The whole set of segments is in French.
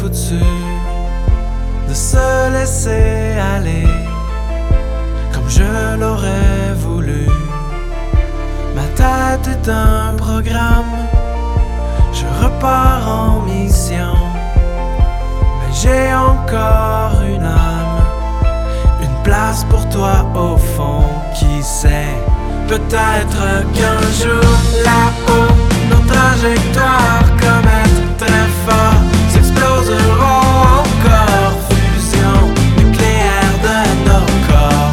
foutu de se laisser aller comme je l'aurais voulu. Ma tête est un programme, je repars en mission, mais j'ai encore une âme, une place pour toi au fond. Qui sait, peut-être qu'un jour là-haut, nos trajectoires comètent très fort s'exploseront encore, fusion nucléaire de nos corps.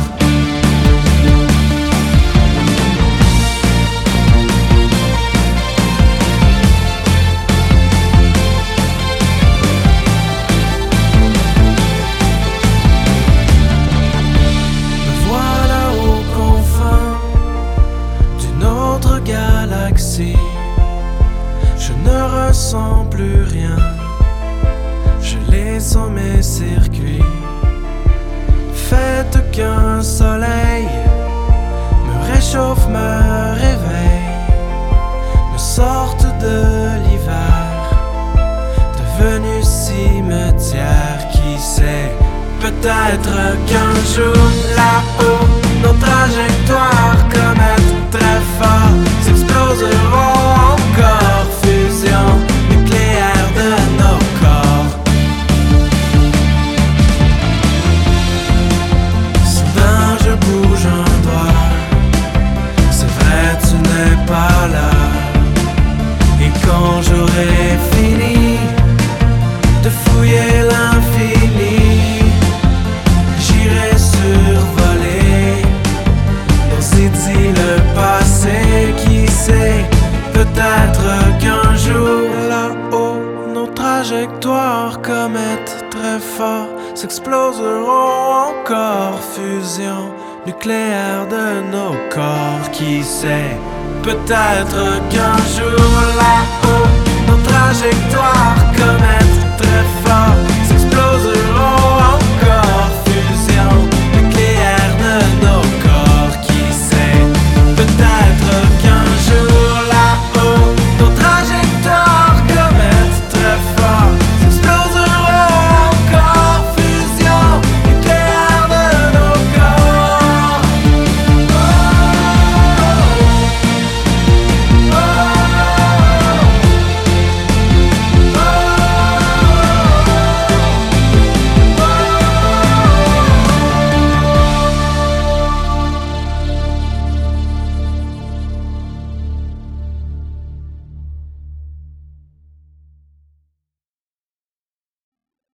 Me voilà aux confins d'une autre galaxie. Je ne ressens plus rien, je l'ai sur mes circuits. Faites qu'un soleil me réchauffe, me réveille, me sorte de l'hiver, devenu cimetière. Qui sait, peut-être qu'un jour là-haut, nos trajectoires comètent très fort s'exploseront encore, fusion nucléaire de nos corps. Soudain je bouge un doigt, c'est vrai tu n'es pas là. Et quand j'aurai fini de fouiller l'infini, j'irai survoler nos idylles passées. Qui sait, peut-être qu'un jour là-haut, nos trajectoires comètent très fort s'exploseront encore, fusion nucléaire de nos corps. Qui sait, peut-être qu'un jour là-haut, nos trajectoires comètent très fort